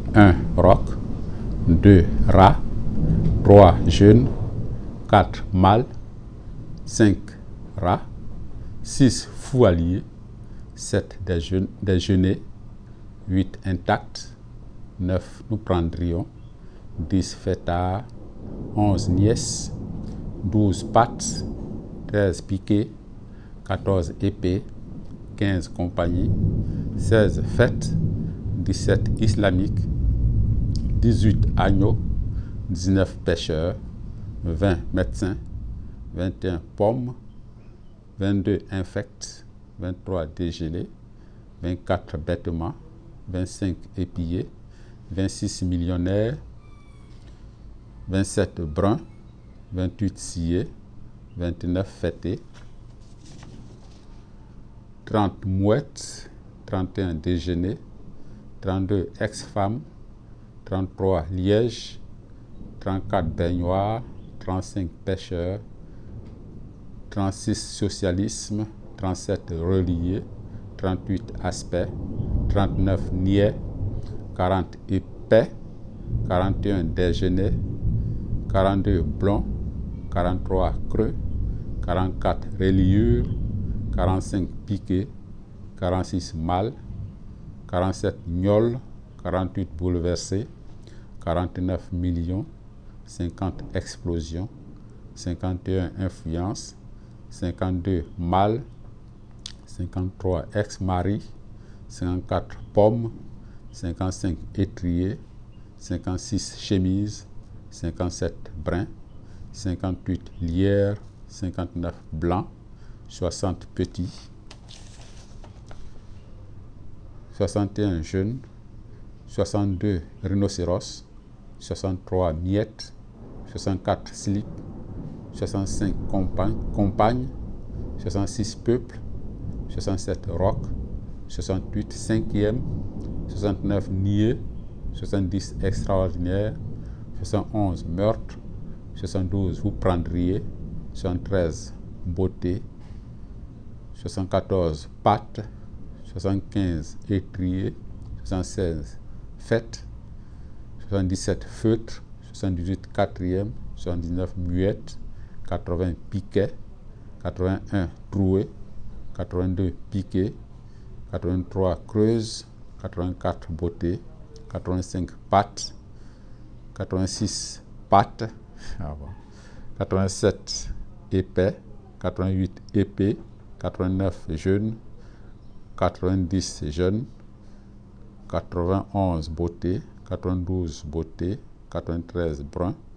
1 roc, 2 rat, 3 jeune, 4 mâle, 5 rat, 6 fous alliés, 7 déjeuner, 8 intact, 9 nous prendrions, 10 fêtards, 11 nièces, 12 pattes, 13 piquets, 14 épées, 15 compagnies, 16 fêtes, 17 islamiques, 18 agneaux, 19 pêcheurs, 20 médecins, 21 pommes, 22 infects, 23 dégelés, 24 bêtements, 25 épillés, 26 millionnaires, 27 bruns, 28 sciés, 29 fêtés, 30 mouettes, 31 déjeuners, 32 ex-femmes, 33 lièges, 34 baignoires, 35 pêcheurs, 36 socialisme, 37 reliés, 38 aspects, 39 niais, 40 épais, 41 déjeuners, 42 blonds, 43 creux, 44 reliures, 45 piquets, 46 mâles, 47 gnolls, 48 bouleversés, 49 millions, 50 explosions, 51 influences, 52 mâles, 53 ex-maris, 54 pommes, 55 étriers, 56 chemises, 57 brins, 58 lierres, 59 blancs, 60 petits, 61 jeunes, 62 rhinocéros, 63 miettes, 64 slips, 65 compagnes, 66 peuples, 67 rocs, 68 cinquièmes, 69 niais, 70 extraordinaires, 71 meurtres, 72 vous prendriez, 73 beauté, 74 pattes, 75 étriers, 76 fêtes, 77 feutres, 78 quatrièmes, 79 muettes, 80 piquets, 81 trouées, 82 piquets, 83 creuses, 84 beautés, 85 pattes, 86 pattes, 87 épais, 88 épées, 89 jeunes, 90 jeunes, 91 beautés, 92 beautés, 93 bruns,